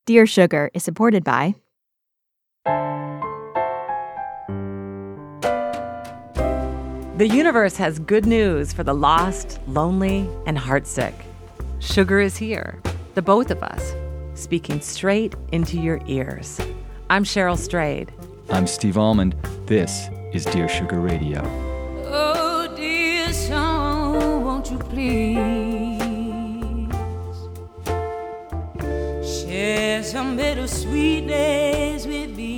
Dear Sugar is supported by The universe has good news for the lost, lonely, and heartsick. Sugar is here, the both of us, speaking straight into your ears. I'm Cheryl Strayed. I'm Steve Almond. This is Dear Sugar Radio. Oh, dear song, won't you please share some bittersweet days with me?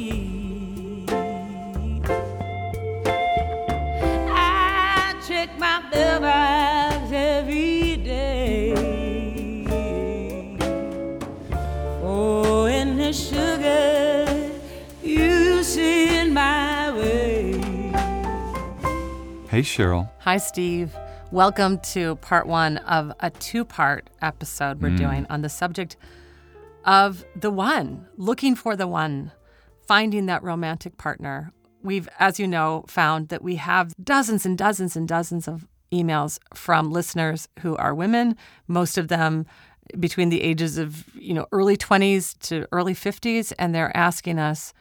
I check my mailbox every day. Oh, and the sugar you send my way. Hey, Cheryl. Hi, Steve. Welcome to part one of a two-part episode we're doing on the subject of the one, looking for the one, finding that romantic partner. We've, as you know, found that we have dozens and dozens and dozens of emails from listeners who are women, most of them between the ages of, early 20s to early 50s, and they're asking us,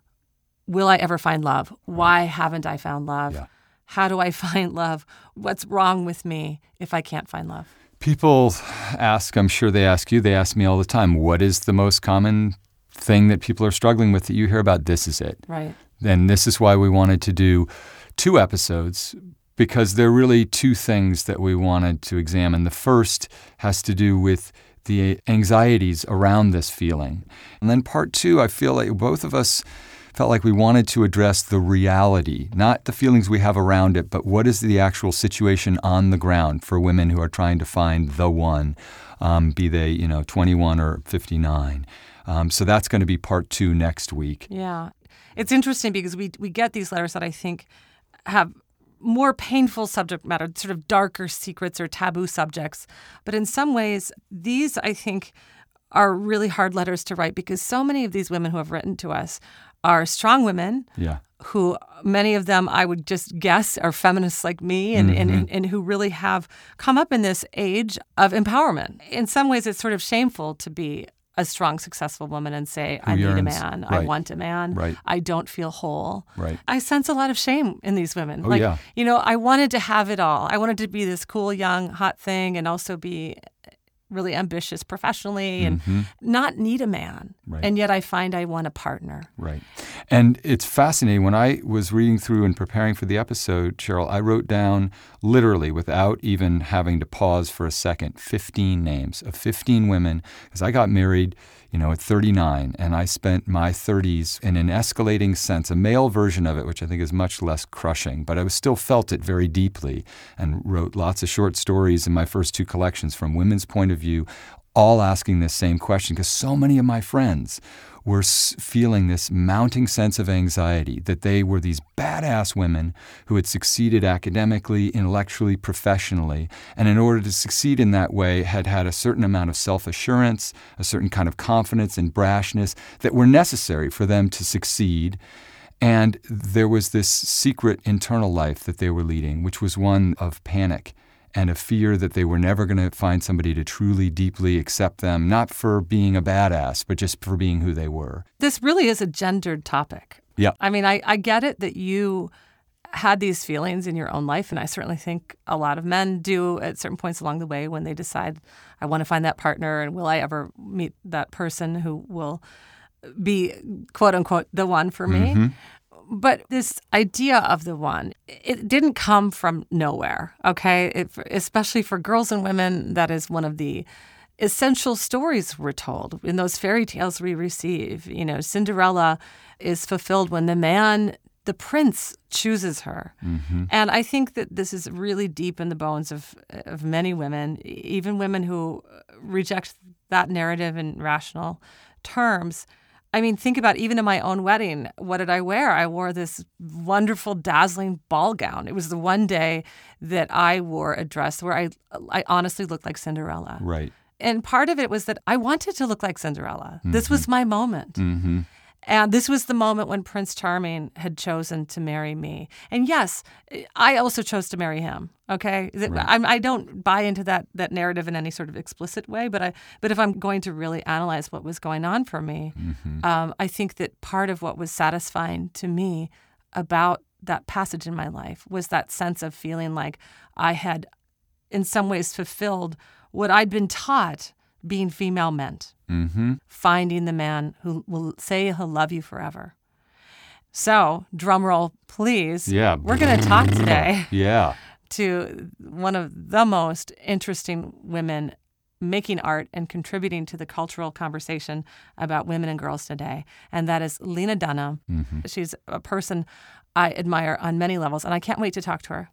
will I ever find love? Why haven't I found love? Yeah. How do I find love? What's wrong with me if I can't find love? People ask, I'm sure they ask you, they ask me all the time, what is the most common thing that people are struggling with that you hear about? This is it. Right. And this is why we wanted to do 2 episodes, because there are really 2 things that we wanted to examine. The first has to do with the anxieties around this feeling. And then part 2, I feel like both of us felt like we wanted to address the reality, not the feelings we have around it, but what is the actual situation on the ground for women who are trying to find the one, be they, 21 or 59. So that's going to be part 2 next week. Yeah. It's interesting because we get these letters that I think have more painful subject matter, sort of darker secrets or taboo subjects. But in some ways, these, I think, are really hard letters to write because so many of these women who have written to us are strong women who, many of them, I would just guess, are feminists like me and who really have come up in this age of empowerment. In some ways, it's sort of shameful to be a strong, successful woman and say, I need a man, right. I want a man, right. I don't feel whole. Right. I sense a lot of shame in these women. Oh, yeah. I wanted to have it all. I wanted to be this cool, young, hot thing and also be really ambitious professionally and not need a man. Right. And yet I find I want a partner. Right. And it's fascinating. When I was reading through and preparing for the episode, Cheryl, I wrote down literally without even having to pause for a second, 15 names of 15 women, because I got married, at 39, and I spent my 30s in an escalating sense, a male version of it, which I think is much less crushing, but I still felt it very deeply and wrote lots of short stories in my first 2 collections from women's point of view, all asking this same question, because so many of my friends were feeling this mounting sense of anxiety that they were these badass women who had succeeded academically, intellectually, professionally, and in order to succeed in that way had had a certain amount of self-assurance, a certain kind of confidence and brashness that were necessary for them to succeed. And there was this secret internal life that they were leading, which was one of panic and a fear that they were never going to find somebody to truly, deeply accept them, not for being a badass, but just for being who they were. This really is a gendered topic. Yeah. I mean, I get it that you had these feelings in your own life, and I certainly think a lot of men do at certain points along the way when they decide, I want to find that partner, and will I ever meet that person who will be, quote unquote, the one for me? But this idea of the one, it didn't come from nowhere, okay? Especially for girls and women, that is one of the essential stories we're told in those fairy tales we receive. Cinderella is fulfilled when the prince chooses her. And I think that this is really deep in the bones of many women, even women who reject that narrative in rational terms. I mean, think about even in my own wedding, what did I wear? I wore this wonderful, dazzling ball gown. It was the one day that I wore a dress where I honestly looked like Cinderella. Right. And part of it was that I wanted to look like Cinderella. This was my moment. And this was the moment when Prince Charming had chosen to marry me. And yes, I also chose to marry him. Okay, Right. I don't buy into that narrative in any sort of explicit way. But if I'm going to really analyze what was going on for me, I think that part of what was satisfying to me about that passage in my life was that sense of feeling like I had, in some ways, fulfilled what I'd been taught being female meant. Finding the man who will say he'll love you forever. So, drum roll, please. Yeah. We're going to talk today Yeah. to one of the most interesting women making art and contributing to the cultural conversation about women and girls today, and that is Lena Dunham. She's a person I admire on many levels, and I can't wait to talk to her.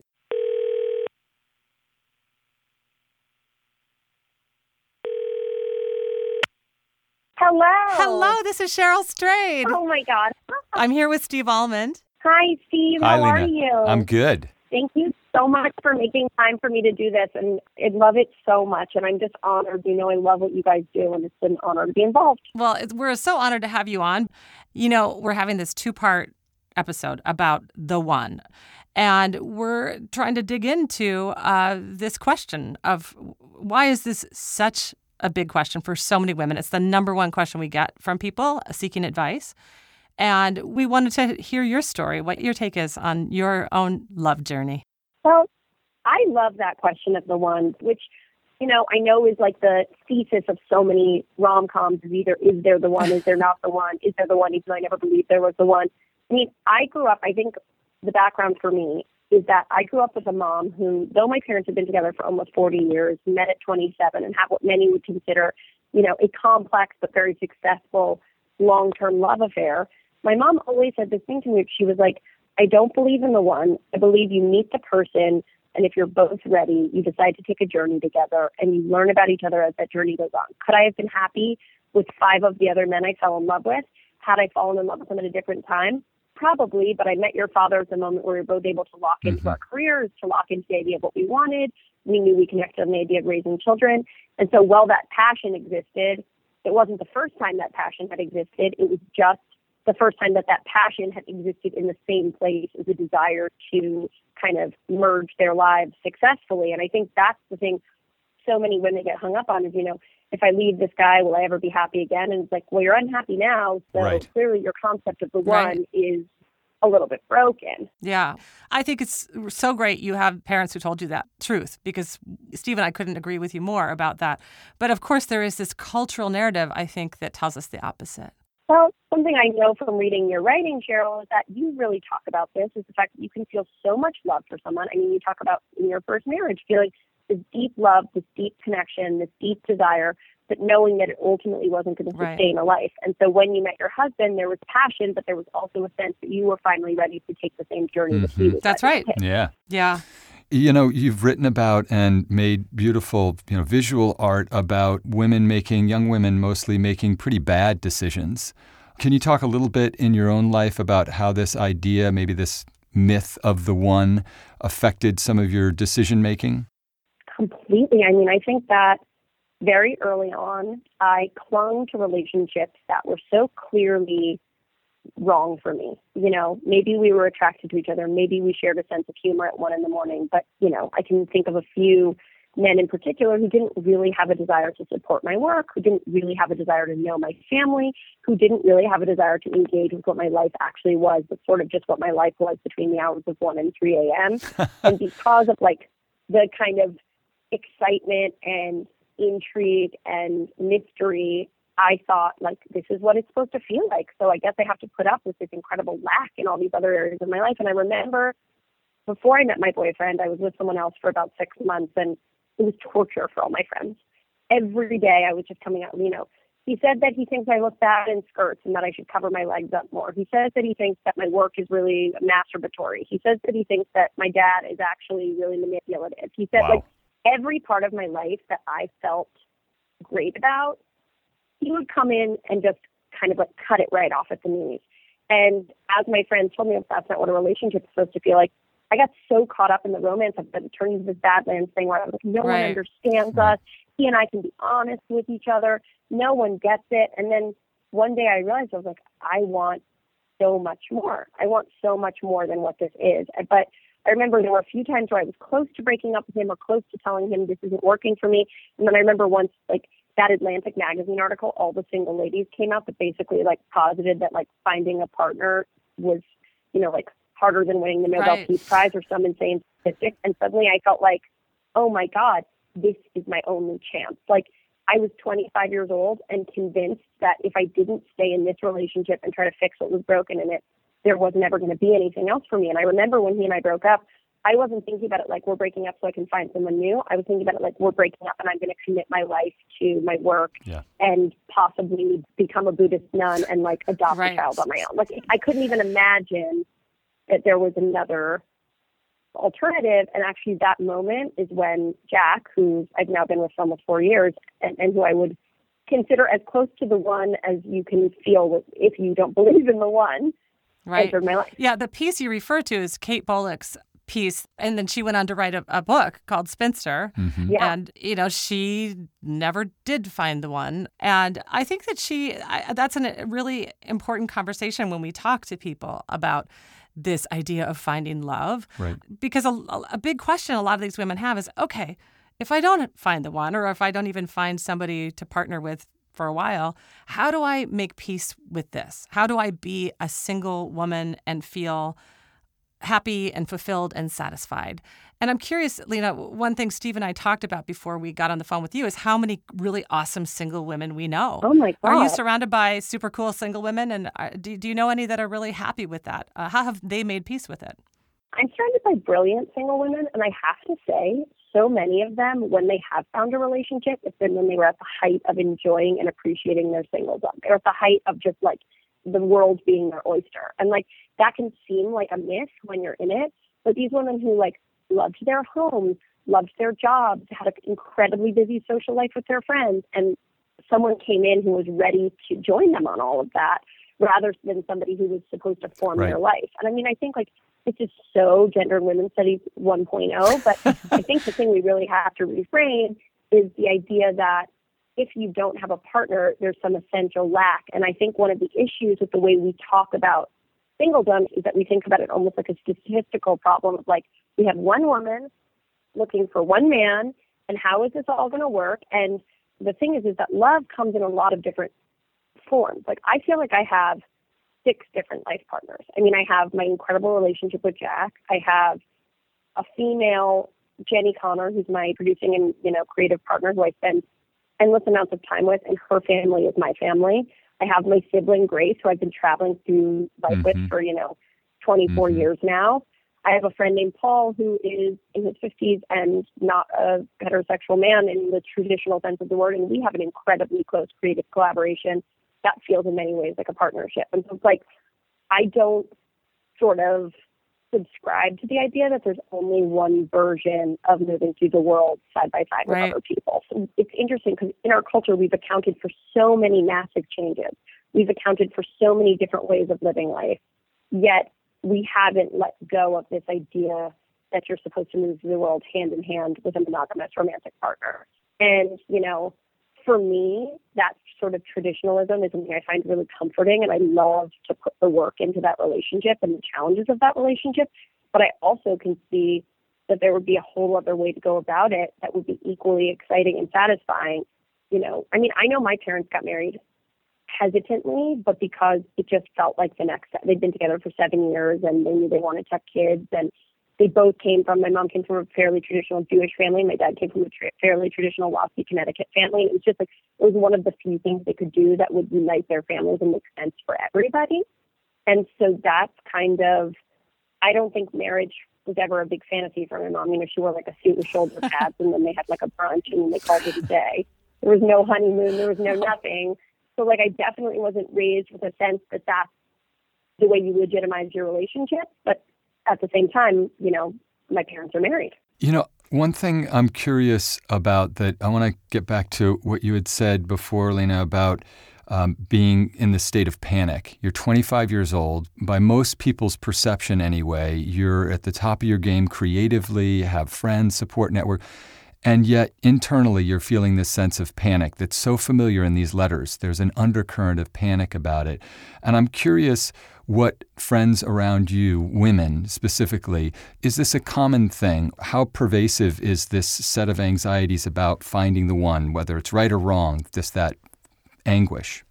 Hello, this is Cheryl Strayed. Oh my God. I'm here with Steve Almond. Hi, Steve. Hi, How are Lena. you? I'm good. Thank you so much for making time for me to do this. And I love it so much. And I'm just honored. You know, I love what you guys do. And it's an honor to be involved. Well, we're so honored to have you on. You know, we're having this 2-part episode about the one. And we're trying to dig into this question of why is this such a big question for so many women? It's the number one question we get from people seeking advice. And we wanted to hear your story, what your take is on your own love journey. Well, I love that question of the one, which, you know, I know is like the thesis of so many rom-coms is either is there the one, is there not the one, is there the one, even though I never believed there was the one. I mean, I grew up, I think the background for me is that I grew up with a mom who, though my parents had been together for almost 40 years, met at 27 and have what many would consider, you know, a complex but very successful long-term love affair. My mom always said this thing to me. She was like, I don't believe in the one. I believe you meet the person, and if you're both ready, you decide to take a journey together, and you learn about each other as that journey goes on. Could I have been happy with 5 of the other men I fell in love with? Had I fallen in love with them at a different time? Probably, but I met your father at the moment where we were both able to lock into our careers, to lock into the idea of what we wanted. We knew we connected on the idea of raising children. And so while that passion existed, it wasn't the first time that passion had existed. It was just the first time that that passion had existed in the same place as a desire to kind of merge their lives successfully. And I think that's the thing so many women get hung up on is, you know, if I leave this guy, will I ever be happy again? And it's like, well, you're unhappy now. So Right. clearly your concept of the one Right. is a little bit broken. Yeah. I think it's so great you have parents who told you that truth, because Steve and I couldn't agree with you more about that. But of course, there is this cultural narrative, I think, that tells us the opposite. Well, something I know from reading your writing, Cheryl, is that you really talk about this, is the fact that you can feel so much love for someone. I mean, you talk about in your first marriage, feeling this deep love, this deep connection, this deep desire, but knowing that it ultimately wasn't going to sustain a life. And so when you met your husband, there was passion, but there was also a sense that you were finally ready to take the same journey that he was. That's ready to right. take. Yeah. Yeah. You know, you've written about and made beautiful, visual art about young women mostly making pretty bad decisions. Can you talk a little bit in your own life about how this idea, maybe this myth of the one, affected some of your decision making? Completely. I mean, I think that very early on, I clung to relationships that were so clearly wrong for me. You know, maybe we were attracted to each other. Maybe we shared a sense of humor at 1 a.m. But, you know, I can think of a few men in particular who didn't really have a desire to support my work, who didn't really have a desire to know my family, who didn't really have a desire to engage with what my life actually was, but sort of just what my life was between the hours of 1 and 3 a.m. And because of like the kind of excitement and intrigue and mystery, I thought, like, this is what it's supposed to feel like. So I guess I have to put up with this incredible lack in all these other areas of my life. And I remember before I met my boyfriend, I was with someone else for about 6 months, and it was torture for all my friends. Every day I was just coming out, you know, he said that he thinks I look bad in skirts and that I should cover my legs up more. He says that he thinks that my work is really masturbatory. He says that he thinks that my dad is actually really manipulative. He said, like, every part of my life that I felt great about, he would come in and just kind of like cut it right off at the knees. And as my friends told me, that's not what a relationship is supposed to feel like, I got so caught up in the romance of it, it turned into this Badlands thing where I was like, no one understands us. He and I can be honest with each other. No one gets it. And then one day I realized, I was like, I want so much more. I want so much more than what this is. But I remember there were a few times where I was close to breaking up with him or close to telling him this isn't working for me. And then I remember once, like, that Atlantic magazine article, all the single ladies came out that basically like posited that like finding a partner was, you know, like harder than winning the Nobel Peace Prize or some insane statistic. And suddenly I felt like, oh my God, this is my only chance. Like, I was 25 years old and convinced that if I didn't stay in this relationship and try to fix what was broken in it, there wasn't ever going to be anything else for me. And I remember when he and I broke up, I wasn't thinking about it like we're breaking up so I can find someone new. I was thinking about it like we're breaking up and I'm going to commit my life to my work and possibly become a Buddhist nun and like adopt a child on my own. Like, I couldn't even imagine that there was another alternative. And actually that moment is when Jack, who I've now been with for almost 4 years and who I would consider as close to the one as you can feel if you don't believe in the one, entered my life. Yeah, the piece you refer to is Kate Bullock's piece, and then she went on to write a book called Spinster. Mm-hmm. Yeah. And, you know, she never did find the one. And I think that that's a really important conversation when we talk to people about this idea of finding love. Right. Because a big question a lot of these women have is, okay, if I don't find the one, or if I don't even find somebody to partner with for a while, how do I make peace with this? How do I be a single woman and feel happy and fulfilled and satisfied? And I'm curious, Lena, one thing Steve and I talked about before we got on the phone with you is how many really awesome single women we know. Oh my God. Are you surrounded by super cool single women? And do you know any that are really happy with that? How have they made peace with it? I'm surrounded by brilliant single women, and I have to say, so many of them, when they have found a relationship, it's been when they were at the height of enjoying and appreciating their singledom. They're at the height of just like the world being their oyster. And like that can seem like a myth when you're in it, but these women who like loved their homes, loved their jobs, had an incredibly busy social life with their friends, and someone came in who was ready to join them on all of that rather than somebody who was supposed to form their life. And I mean, I think like this is so gender and women's studies 1.0, but I think the thing we really have to reframe is the idea that if you don't have a partner, there's some essential lack. And I think one of the issues with the way we talk about singledom is that we think about it almost like a statistical problem of like, we have one woman looking for one man, and how is this all going to work? And the thing is that love comes in a lot of different forms. Like, I feel like I have 6 different life partners. I mean, I have my incredible relationship with Jack. I have a female, Jenny Connor, who's my producing and, you know, creative partner who I spend endless amounts of time with, and her family is my family. I have my sibling, Grace, who I've been traveling through life with for, 24 years now. I have a friend named Paul who is in his 50s and not a heterosexual man in the traditional sense of the word, and we have an incredibly close creative collaboration that feels in many ways like a partnership. And so it's like, I don't sort of subscribe to the idea that there's only one version of moving through the world side by side with other people. So it's interesting because in our culture, we've accounted for so many massive changes. We've accounted for so many different ways of living life, yet we haven't let go of this idea that you're supposed to move through the world hand in hand with a monogamous romantic partner. And, for me, that sort of traditionalism is something I find really comforting, and I love to put the work into that relationship and the challenges of that relationship. But I also can see that there would be a whole other way to go about it that would be equally exciting and satisfying. I mean, I know my parents got married hesitantly, but because it just felt like the next step. They'd been together for 7 years, and they knew they wanted to have kids, and they both my mom came from a fairly traditional Jewish family. My dad came from a fairly traditional Waukee, Connecticut family. It was just like, it was one of the few things they could do that would unite their families and make sense for everybody. And so that's kind of, I don't think marriage was ever a big fantasy for my mom. She wore like a suit with shoulder pads, and then they had like a brunch and they called it a day. There was no honeymoon. There was no nothing. So like, I definitely wasn't raised with a sense that that's the way you legitimize your relationship. But at the same time, my parents are married. One thing I'm curious about that I want to get back to what you had said before, Lena, about being in the state of panic. You're 25 years old. By most people's perception anyway, you're at the top of your game creatively, have friends, support network. And yet, internally, you're feeling this sense of panic that's so familiar in these letters. There's an undercurrent of panic about it. And I'm curious what friends around you, women specifically, is this a common thing? How pervasive is this set of anxieties about finding the one, whether it's right or wrong, just that anguish?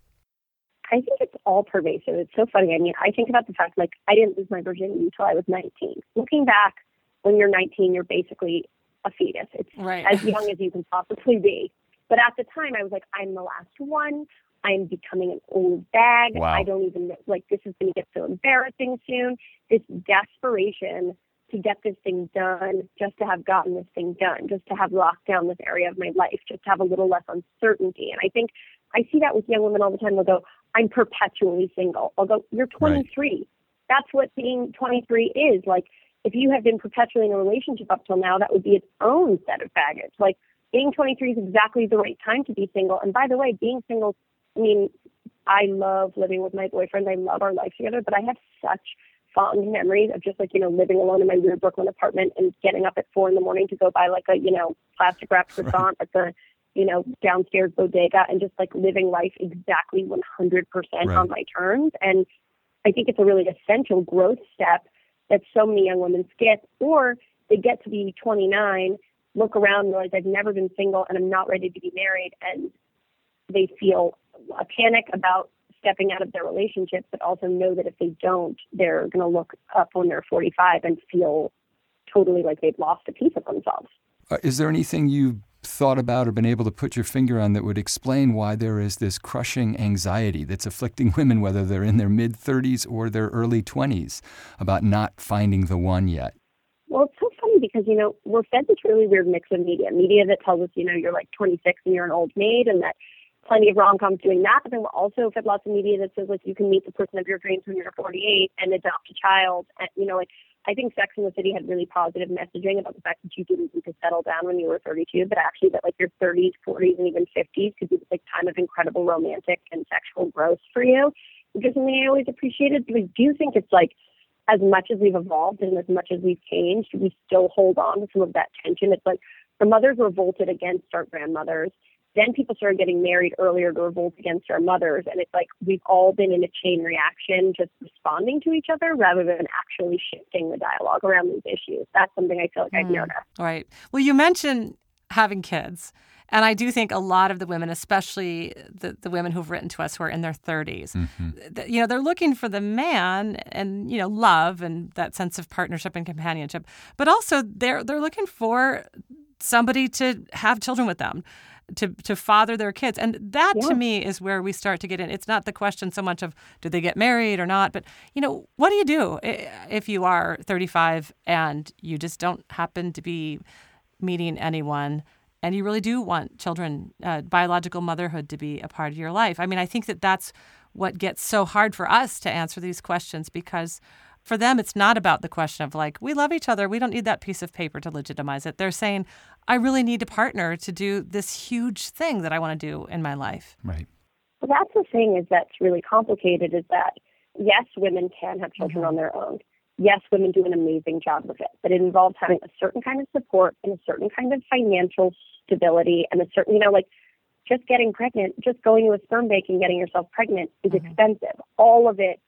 I think it's all pervasive. It's so funny. I mean, I think about the fact, like, I didn't lose my virginity until I was 19. Looking back, when you're 19, you're basically a fetus. It's Right. as young as you can possibly be. But at the time, I was like, I'm the last one. I'm becoming an old bag. Wow. I don't even, like, this is going to get so embarrassing soon. This desperation to get this thing done, just to have gotten this thing done, just to have locked down this area of my life, just to have a little less uncertainty. And I think I see that with young women all the time. They'll go, I'm perpetually single. I'll go, you're 23. Right. That's what being 23 is. Like, if you have been perpetually in a relationship up till now, that would be its own set of baggage. Like, being 23 is exactly the right time to be single. And by the way, being single, I mean, I love living with my boyfriend. I love our life together, but I have such fond memories of just, like, you know, living alone in my weird Brooklyn apartment and getting up at 4 a.m. to go buy, like, a, you know, plastic wrapped croissant at the, you know, downstairs bodega, and just, like, living life exactly 100% on my terms. And I think it's a really essential growth step that so many young women skip, or they get to be 29, look around and realize I've never been single and I'm not ready to be married, and they feel a panic about stepping out of their relationship, but also know that if they don't, they're going to look up when they're 45 and feel totally like they've lost a piece of themselves. Is there anything you thought about or been able to put your finger on that would explain why there is this crushing anxiety that's afflicting women, whether they're in their mid-30s or their early 20s, about not finding the one yet? Well, it's so funny because, you know, we're fed this really weird mix of media that tells us, you know, you're like 26 and you're an old maid, and that plenty of rom-coms doing that. But then we're also fed lots of media that says, like, you can meet the person of your dreams when you're 48 and adopt a child. And, you know, like, I think Sex and the City had really positive messaging about the fact that you didn't need to settle down when you were 32, but actually that, like, your 30s, 40s, and even 50s could be this, like, time of incredible romantic and sexual growth for you, which is something I always appreciated. But I do think it's like, as much as we've evolved and as much as we've changed, we still hold on to some of that tension. It's like our mothers revolted against our grandmothers. Then people started getting married earlier to revolt against our mothers. And it's like we've all been in a chain reaction, just responding to each other rather than actually shifting the dialogue around these issues. That's something I feel like I've noticed. Right. Well, you mentioned having kids. And I do think a lot of the women, especially the women who've written to us who are in their 30s, you know, they're looking for the man and, you know, love and that sense of partnership and companionship. But also they're looking for somebody to have children with them, to father their kids. And that, to me, is where we start to get in. It's not the question so much of do they get married or not, but, you know, what do you do if you are 35 and you just don't happen to be meeting anyone and you really do want children, biological motherhood to be a part of your life? I mean, I think that that's what gets so hard for us to answer these questions, because for them, it's not about the question of, like, we love each other, we don't need that piece of paper to legitimize it. They're saying, I really need a partner to do this huge thing that I want to do in my life. Right. Well, that's the thing is that's really complicated, is that, yes, women can have children on their own. Yes, women do an amazing job with it, but it involves having a certain kind of support and a certain kind of financial stability and a certain, you know, like, just getting pregnant, just going to a sperm bank and getting yourself pregnant is expensive. All of it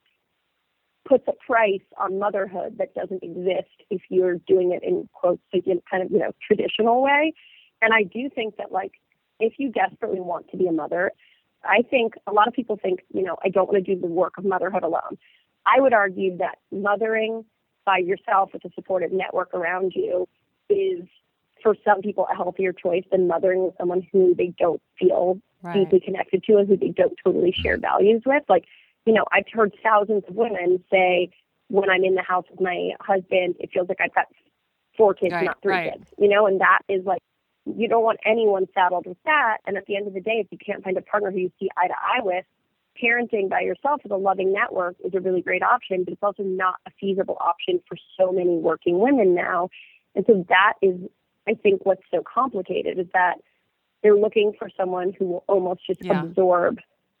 puts a price on motherhood that doesn't exist if you're doing it in, quotes, in kind of, you know, traditional way. And I do think that, like, if you desperately want to be a mother, I think a lot of people think, you know, I don't want to do the work of motherhood alone. I would argue that mothering by yourself with a supportive network around you is, for some people, a healthier choice than mothering with someone who they don't feel deeply connected to and who they don't totally share values with. Like, you know, I've heard thousands of women say, when I'm in the house with my husband, it feels like I've got 4 kids, not 3 kids, you know, and that is like, you don't want anyone saddled with that. And at the end of the day, if you can't find a partner who you see eye to eye with, parenting by yourself with a loving network is a really great option, but it's also not a feasible option for so many working women now. And so that is, I think, what's so complicated, is that they're looking for someone who will almost just absorb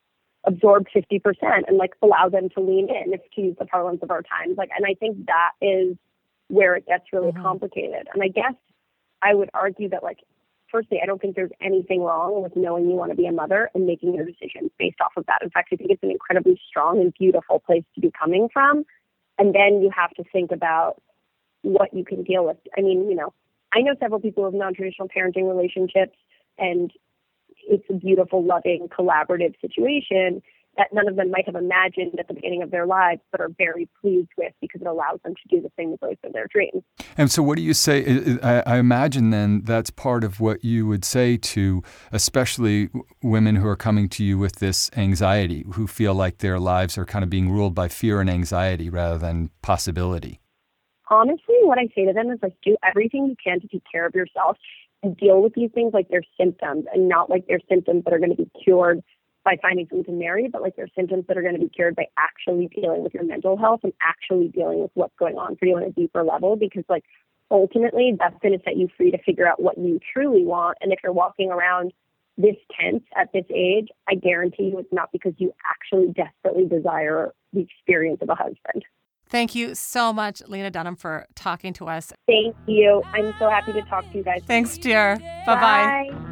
50% and, like, allow them to lean in, if to use the parlance of our times. Like, and I think that is where it gets really complicated. And I guess I would argue that, like, firstly, I don't think there's anything wrong with knowing you want to be a mother and making your decisions based off of that. In fact, I think it's an incredibly strong and beautiful place to be coming from. And then you have to think about what you can deal with. I mean, I know several people with non-traditional parenting relationships, and it's a beautiful, loving, collaborative situation that none of them might have imagined at the beginning of their lives, but are very pleased with because it allows them to do the things of their dreams. And so what do you say? I imagine then that's part of what you would say to especially women who are coming to you with this anxiety, who feel like their lives are kind of being ruled by fear and anxiety rather than possibility. Honestly, what I say to them is do everything you can to take care of yourself and deal with these things like they're symptoms, and not like they're symptoms that are going to be cured by finding someone to marry, but like they're symptoms that are going to be cured by actually dealing with your mental health and actually dealing with what's going on for you on a deeper level, because ultimately that's going to set you free to figure out what you truly want. And if you're walking around this tense at this age, I guarantee you it's not because you actually desperately desire the experience of a husband. Thank you so much, Lena Dunham, for talking to us. Thank you. I'm so happy to talk to you guys. Thanks, dear. Bye-bye. Bye.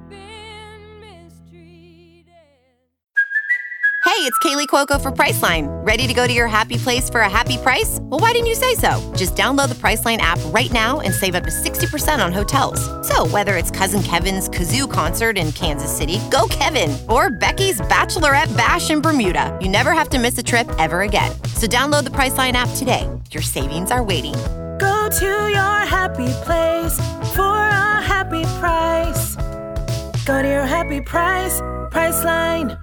Hey, it's Kaylee Cuoco for Priceline. Ready to go to your happy place for a happy price? Well, why didn't you say so? Just download the Priceline app right now and save up to 60% on hotels. So whether it's Cousin Kevin's Kazoo Concert in Kansas City, go Kevin, or Becky's Bachelorette Bash in Bermuda, you never have to miss a trip ever again. So download the Priceline app today. Your savings are waiting. Go to your happy place for a happy price. Go to your happy price, Priceline.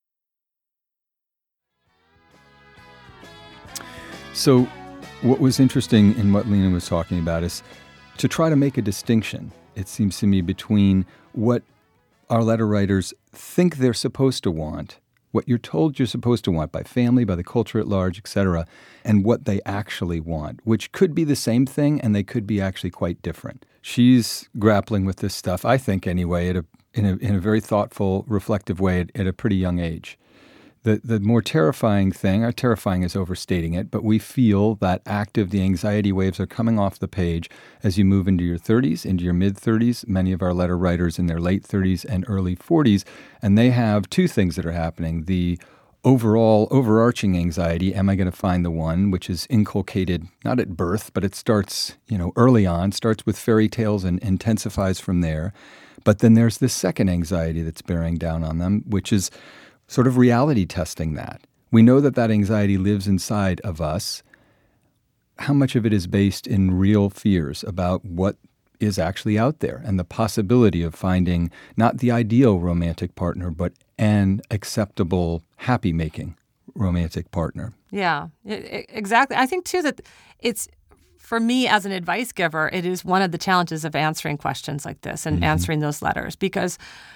So what was interesting in what Lena was talking about is to try to make a distinction, it seems to me, between what our letter writers think they're supposed to want, what you're told you're supposed to want by family, by the culture at large, etc., and what they actually want, which could be the same thing and they could be actually quite different. She's grappling with this stuff, I think anyway, in a very thoughtful, reflective way at a pretty young age. The more terrifying thing, terrifying is overstating it, but we feel that the anxiety waves are coming off the page as you move into your 30s, into your mid-30s, many of our letter writers in their late 30s and early 40s, and they have two things that are happening. The overarching anxiety, am I going to find the one, which is inculcated not at birth, but it starts, early on, starts with fairy tales and intensifies from there. But then there's this second anxiety that's bearing down on them, which is sort of reality testing that. We know that anxiety lives inside of us. How much of it is based in real fears about what is actually out there and the possibility of finding not the ideal romantic partner, but an acceptable, happy-making romantic partner? Yeah, exactly. I think, too, that it's, for me as an advice giver, it is one of the challenges of answering questions like this and answering those letters, because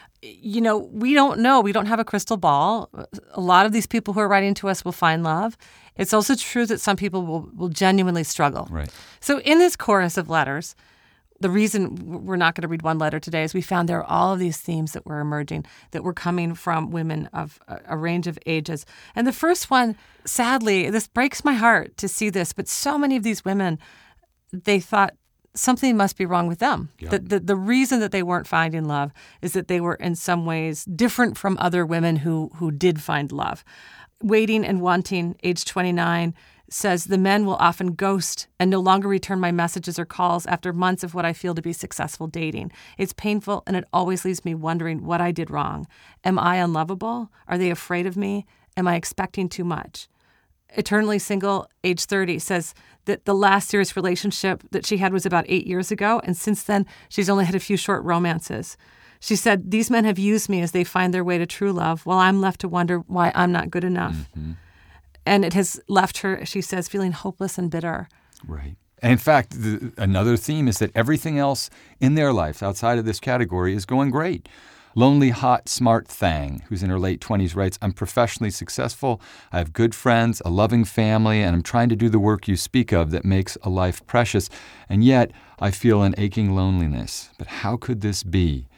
we don't know. We don't have a crystal ball. A lot of these people who are writing to us will find love. It's also true that some people will genuinely struggle. Right. So in this chorus of letters, the reason we're not going to read one letter today is we found there are all of these themes that were emerging, that were coming from women of a range of ages. And the first one, sadly, this breaks my heart to see this, but so many of these women, they thought something must be wrong with them. Yeah. The reason that they weren't finding love is that they were in some ways different from other women who did find love. Waiting and Wanting, age 29, says, the men will often ghost and no longer return my messages or calls after months of what I feel to be successful dating. It's painful, and it always leaves me wondering what I did wrong. Am I unlovable? Are they afraid of me? Am I expecting too much? Eternally Single, age 30, says that the last serious relationship that she had was about 8 years ago, and since then, she's only had a few short romances. She said, these men have used me as they find their way to true love, while I'm left to wonder why I'm not good enough. Mm-hmm. And it has left her, she says, feeling hopeless and bitter. Right. And in fact, another theme is that everything else in their life outside of this category is going great. Lonely, hot, smart Thang, who's in her late 20s, writes, I'm professionally successful, I have good friends, a loving family, and I'm trying to do the work you speak of that makes a life precious. And yet, I feel an aching loneliness. But how could this be?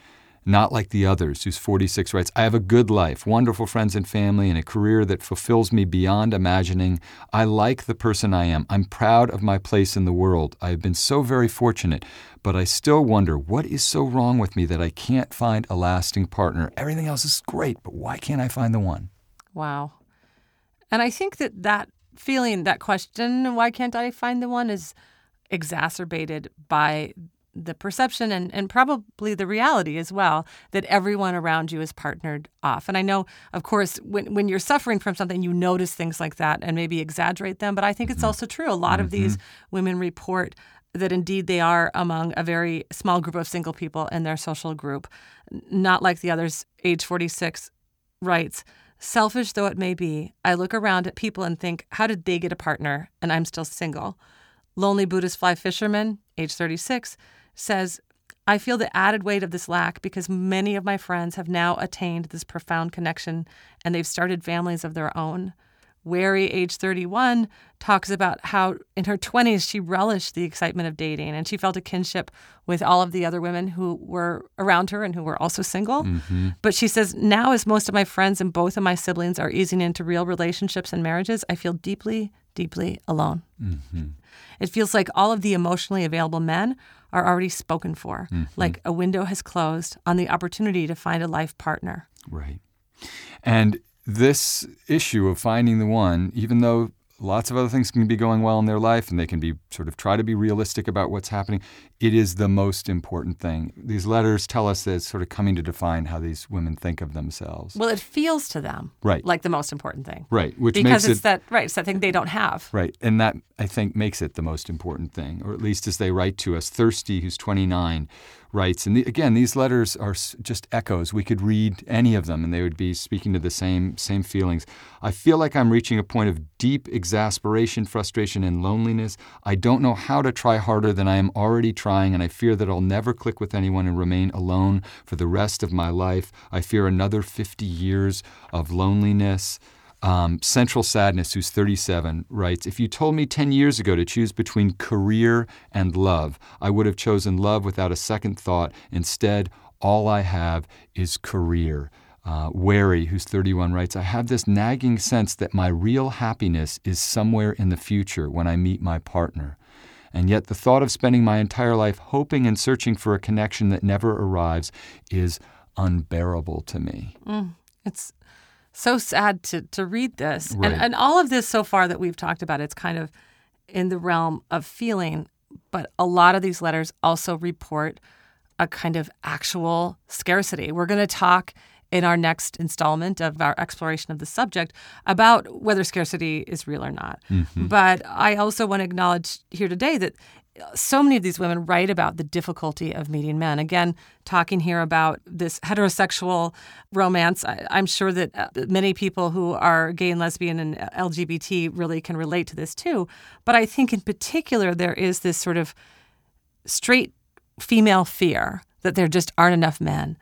Not like the others, who's 46 writes, I have a good life, wonderful friends and family, and a career that fulfills me beyond imagining. I like the person I am. I'm proud of my place in the world. I have been so very fortunate, but I still wonder, what is so wrong with me that I can't find a lasting partner? Everything else is great, but why can't I find the one? Wow. And I think that feeling, that question, why can't I find the one, is exacerbated by the perception and probably the reality as well that everyone around you is partnered off. And I know, of course, when you're suffering from something, you notice things like that and maybe exaggerate them. But I think it's also true. A lot of these women report that indeed they are among a very small group of single people in their social group. Not like the others. Age 46 writes, selfish though it may be, I look around at people and think, how did they get a partner and I'm still single? Lonely Buddhist fly fisherman, age 36, says, I feel the added weight of this lack because many of my friends have now attained this profound connection and they've started families of their own. Wary, age 31, talks about how in her 20s she relished the excitement of dating and she felt a kinship with all of the other women who were around her and who were also single. But she says, now as most of my friends and both of my siblings are easing into real relationships and marriages, I feel deeply, deeply alone. It feels like all of the emotionally available men are already spoken for, like a window has closed on the opportunity to find a life partner. Right. And this issue of finding the one, even though lots of other things can be going well in their life and they can be sort of try to be realistic about what's happening, it is the most important thing. These letters tell us that it's sort of coming to define how these women think of themselves. Well, it feels to them like the most important thing. Right. Which because makes it's that thing they don't have. Right. And that, I think, makes it the most important thing, or at least as they write to us. Thirsty, who's 29, writes, and again, these letters are just echoes. We could read any of them and they would be speaking to the same feelings. I feel like I'm reaching a point of deep exasperation, frustration, and loneliness. I don't know how to try harder than I am already trying, and I fear that I'll never click with anyone and remain alone for the rest of my life. I fear another 50 years of loneliness. Central Sadness, who's 37, writes, if you told me 10 years ago to choose between career and love, I would have chosen love without a second thought. Instead, all I have is career. Wary, who's 31, writes, I have this nagging sense that my real happiness is somewhere in the future when I meet my partner. And yet the thought of spending my entire life hoping and searching for a connection that never arrives is unbearable to me. It's so sad to read this. Right. And all of this so far that we've talked about, it's kind of in the realm of feeling. But a lot of these letters also report a kind of actual scarcity. We're going to talk in our next installment of our exploration of the subject about whether scarcity is real or not. But I also want to acknowledge here today that so many of these women write about the difficulty of meeting men. Again, talking here about this heterosexual romance, I'm sure that many people who are gay and lesbian and LGBT really can relate to this too. But I think in particular there is this sort of straight female fear that there just aren't enough men.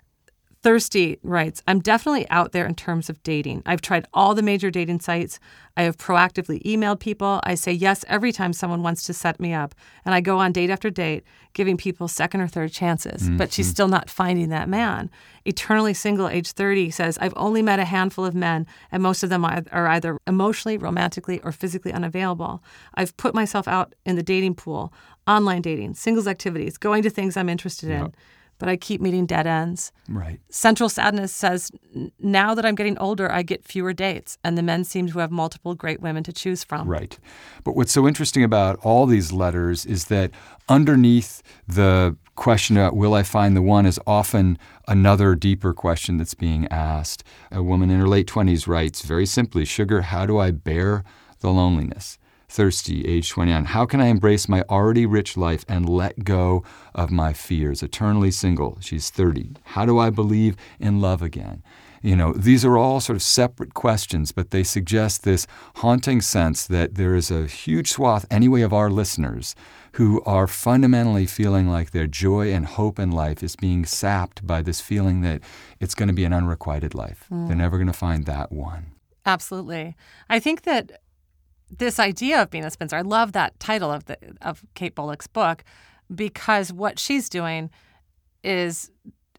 Thirsty writes, I'm definitely out there in terms of dating. I've tried all the major dating sites. I have proactively emailed people. I say yes every time someone wants to set me up. And I go on date after date, giving people second or third chances. But she's still not finding that man. Eternally Single, age 30, says, I've only met a handful of men, and most of them are either emotionally, romantically, or physically unavailable. I've put myself out in the dating pool, online dating, singles activities, going to things I'm interested in. But I keep meeting dead ends. Right. Central Sadness says, now that I'm getting older, I get fewer dates, and the men seem to have multiple great women to choose from. Right. But what's so interesting about all these letters is that underneath the question about will I find the one is often another deeper question that's being asked. A woman in her late 20s writes very simply, Sugar, how do I bear the loneliness? Thirsty, age 29. How can I embrace my already rich life and let go of my fears? Eternally Single. She's 30. How do I believe in love again? You know, these are all sort of separate questions, but they suggest this haunting sense that there is a huge swath, anyway, of our listeners who are fundamentally feeling like their joy and hope in life is being sapped by this feeling that it's going to be an unrequited life. They're never going to find that one. Absolutely. I think that this idea of being a spinster, I love that title of Kate Bullock's book, because what she's doing is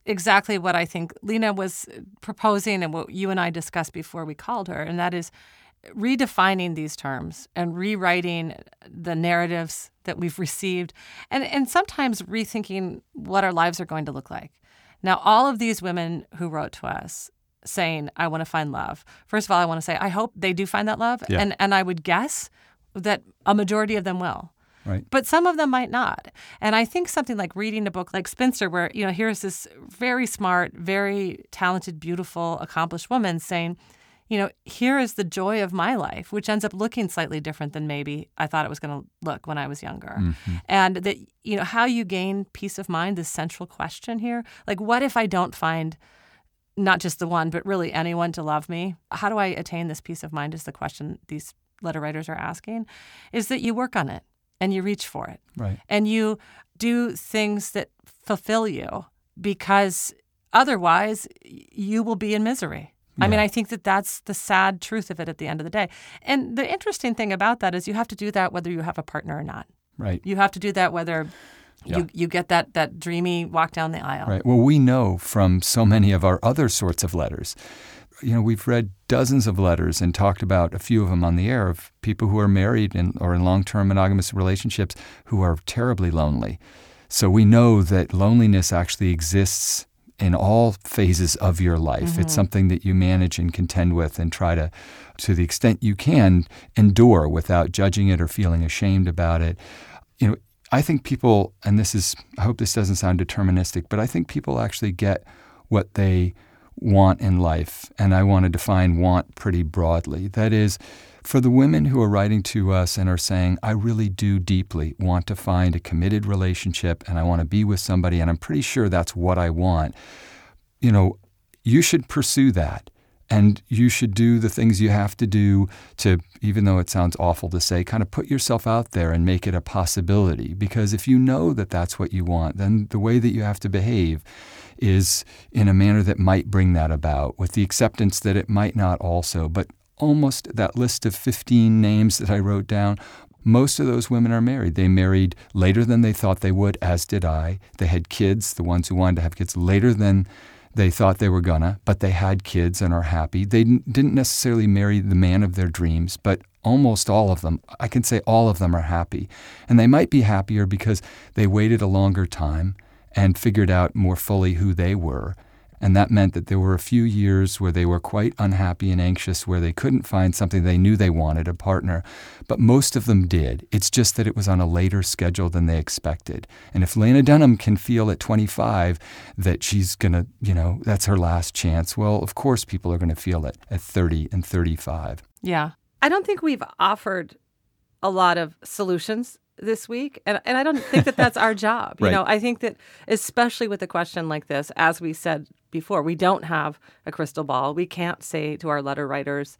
exactly what I think Lena was proposing and what you and I discussed before we called her, and that is redefining these terms and rewriting the narratives that we've received and sometimes rethinking what our lives are going to look like. Now, all of these women who wrote to us saying, I want to find love. First of all, I want to say, I hope they do find that love. Yeah. And I would guess that a majority of them will. Right. But some of them might not. And I think something like reading a book like Spinster, where, here's this very smart, very talented, beautiful, accomplished woman saying, here is the joy of my life, which ends up looking slightly different than maybe I thought it was going to look when I was younger. Mm-hmm. And that, how you gain peace of mind, this central question here. Like, what if I don't find not just the one, but really anyone to love me? How do I attain this peace of mind is the question these letter writers are asking, is that you work on it and you reach for it. Right. And you do things that fulfill you, because otherwise you will be in misery. Yeah. I mean, I think that that's the sad truth of it at the end of the day. And the interesting thing about that is you have to do that whether you have a partner or not. Right. You have to do that whether you get that dreamy walk down the aisle. Right. Well, we know from so many of our other sorts of letters, we've read dozens of letters and talked about a few of them on the air of people who are married or in long-term monogamous relationships who are terribly lonely. So we know that loneliness actually exists in all phases of your life. Mm-hmm. It's something that you manage and contend with and try to the extent you can, endure without judging it or feeling ashamed about it. I think people, and I hope this doesn't sound deterministic, but I think people actually get what they want in life. And I want to define want pretty broadly. That is, for the women who are writing to us and are saying, I really do deeply want to find a committed relationship and I want to be with somebody and I'm pretty sure that's what I want, you should pursue that. And you should do the things you have to do to, even though it sounds awful to say, kind of put yourself out there and make it a possibility. Because if you know that that's what you want, then the way that you have to behave is in a manner that might bring that about, with the acceptance that it might not also. But almost that list of 15 names that I wrote down, most of those women are married. They married later than they thought they would, as did I. They had kids, the ones who wanted to have kids, later than they thought they were gonna, but they had kids and are happy. They didn't necessarily marry the man of their dreams, but almost all of them, I can say all of them are happy. And they might be happier because they waited a longer time and figured out more fully who they were. And that meant that there were a few years where they were quite unhappy and anxious, where they couldn't find something they knew they wanted, a partner. But most of them did. It's just that it was on a later schedule than they expected. And if Lena Dunham can feel at 25 that she's going to, that's her last chance, well, of course people are going to feel it at 30 and 35. Yeah. I don't think we've offered a lot of solutions this week. And I don't think that that's our job. Right. I think that especially with a question like this, as we said before, we don't have a crystal ball. We can't say to our letter writers,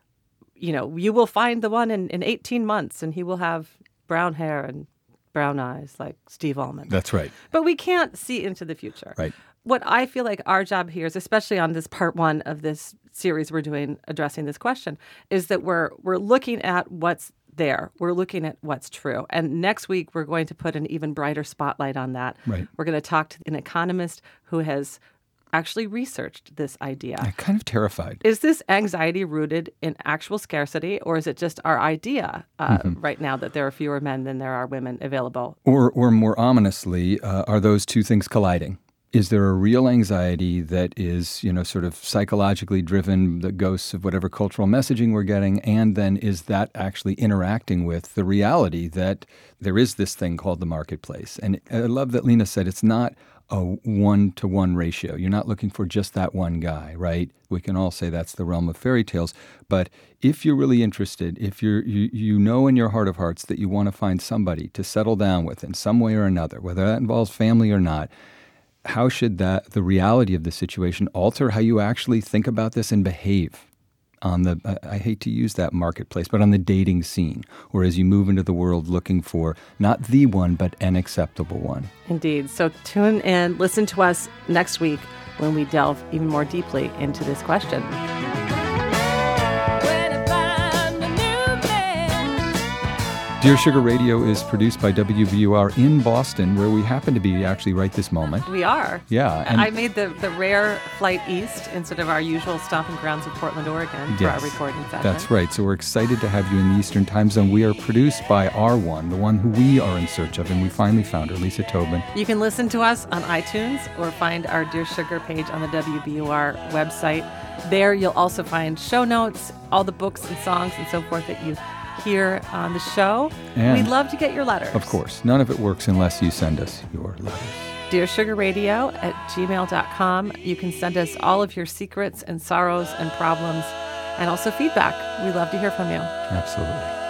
you will find the one in 18 months and he will have brown hair and brown eyes like Steve Almond. That's right. But we can't see into the future. Right. What I feel like our job here is, especially on this part one of this series we're doing addressing this question, is that we're looking at what's there. We're looking at what's true. And next week, we're going to put an even brighter spotlight on that. Right. We're going to talk to an economist who has actually researched this idea. I'm kind of terrified. Is this anxiety rooted in actual scarcity, or is it just our idea right now that there are fewer men than there are women available? Or more ominously, are those two things colliding? Is there a real anxiety that is, sort of psychologically driven, the ghosts of whatever cultural messaging we're getting, and then is that actually interacting with the reality that there is this thing called the marketplace? And I love that Lena said it's not a one-to-one ratio. You're not looking for just that one guy, right? We can all say that's the realm of fairy tales. But if you're really interested, if you know in your heart of hearts that you want to find somebody to settle down with in some way or another, whether that involves family or not, how should the reality of the situation alter how you actually think about this and behave on the, I hate to use that marketplace, but on the dating scene, or as you move into the world looking for not the one, but an acceptable one? Indeed. So tune in, listen to us next week when we delve even more deeply into this question. Dear Sugar Radio is produced by WBUR in Boston, where we happen to be actually right this moment. We are. Yeah. And I made the rare flight east instead of our usual stomping grounds of Portland, Oregon for our recording session. That's right. So we're excited to have you in the Eastern Time Zone. We are produced by R1, the one who we are in search of, and we finally found her, Lisa Tobin. You can listen to us on iTunes or find our Dear Sugar page on the WBUR website. There you'll also find show notes, all the books and songs and so forth that you hear on the show. And we'd love to get your letters. Of course. None of it works unless you send us your letters. DearSugarRadio@gmail.com. You can send us all of your secrets and sorrows and problems and also feedback. We love to hear from you. Absolutely.